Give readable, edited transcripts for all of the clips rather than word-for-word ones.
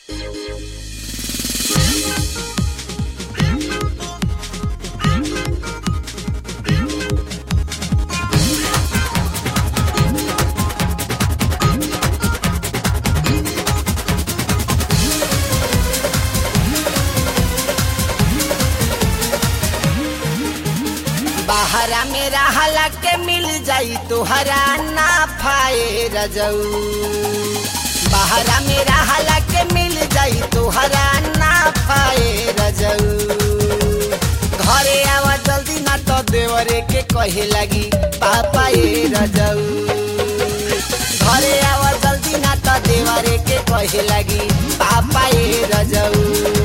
बहरा मेरा हला के मिल जाई तुहरा ना फाए रजऊ। बहरा मेरा हला के मिल जाई तुहरा ना फाए रजऊ। घरे आवा जल्दी ना तो देवरे के कहे लगी पापा ए रजऊ। घरे आवा जल्दी ना तो देवरे के कहे लगी पापा ए रजऊ।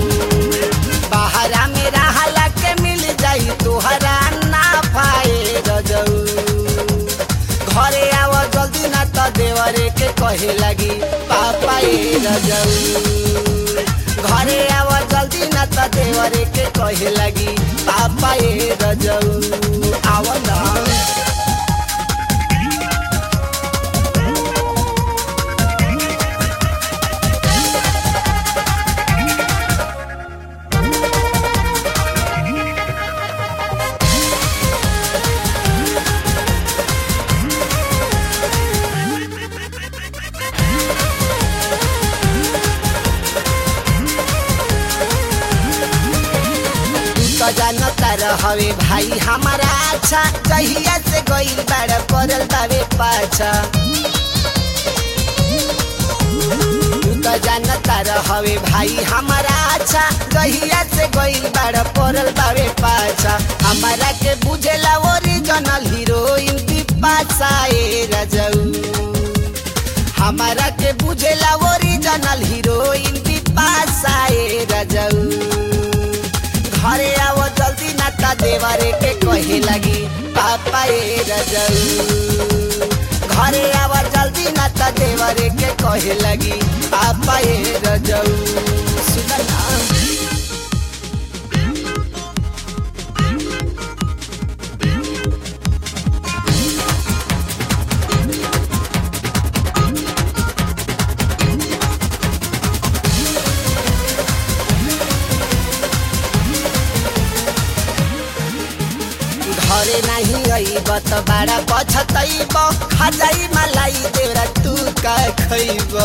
बहरा मेरा हला के मिल जाई तुहरा ना फाए रजऊ। घरे आवा जल्दी ना तो देवरे के कहे लगी पापा ए रजऊ। घरे आवा जल्दी ना तो देवरे के कहे लगी पापा ए रजऊ। आवा ना जानता रहवे भाई हमारा अच्छा जहिया से गइल बड़ा पड़ल बावे पाछा। तू जानता रहवे भाई हमारा अच्छा जहिया से गइल बड़ा पड़ल बावे पाछा। हमारा के बुझेला ओरिजिनल हीरोइन बिपाशा ए रजऊ। हमारा के बुझेला ओरिजिनल हीरोइन बिपाशा ए रजऊ। घरे आओ जल्दी ना ता देवरे के कहे लगी पापा ए रजऊ। घरे आओ जल्दी ना ता देवरे के कहे लगी पापा ए रजऊ। सुन ना घरे नहीं अइब त बड़ा पछतइब। खजाई मलाई देवरा तू का खइब।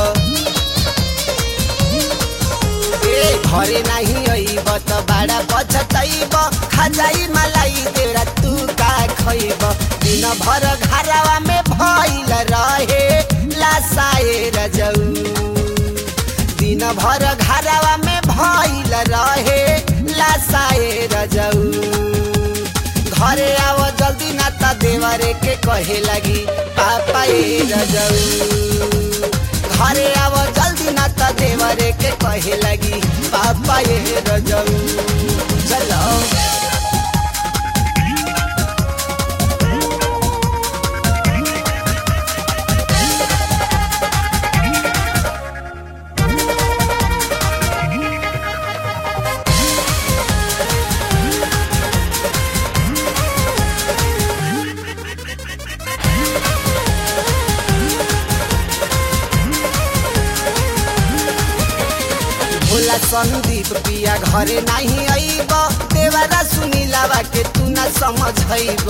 घरे नहीं अइब त बड़ा पछतइब। खजाई मलाई देवरा तू का खइब। दिन भर घरवा में भइल रहे लासाए रजऊ। दिन भर घरवा में भइल रहे लासाए रजऊ। घरे आओ जल्दी ना ता देवरे के कहे लगी पापा ए रजऊ। घरे आओ जल्दी ना ता देवरे के कहे लगी पापा ए रजऊ। चलो भोला संदीप पिया घरे नहीं अइब। देवरा सुनीलावा के तू ना समझइब।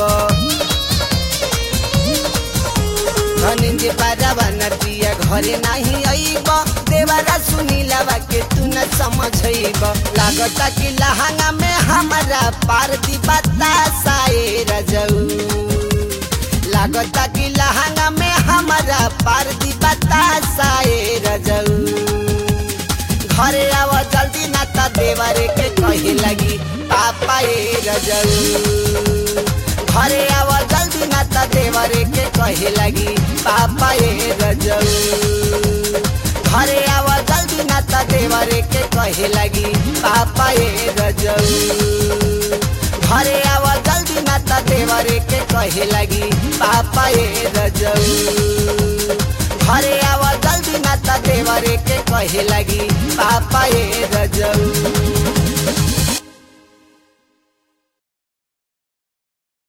धनंजय पारावाना पिया घरे नहीं अइब। देवरा सुनीलावा के तू ना समझइब। लागता कि लहंगा में हमारा पार दी बतासा ए रजऊ। लागता कि लहंगा में हमारा पार दी बतासा ए रजऊ। घरे आओ जल्दी ना ता देवरे के कहे लगी पापा ए रजऊ। घरे आओ जल्दी ना ता देवरे के कहे लगी पापा ए रजऊ। घरे आओ जल्दी ना ता देवरे के कहे लगी पापा ए रजऊ। घरे आओ जल्दी ना ता देवरे के कहे लगी पापा ए रजऊ। घरे आवा जल्दी ना ता देवरे के कहे लगी पापा ए रजऊ।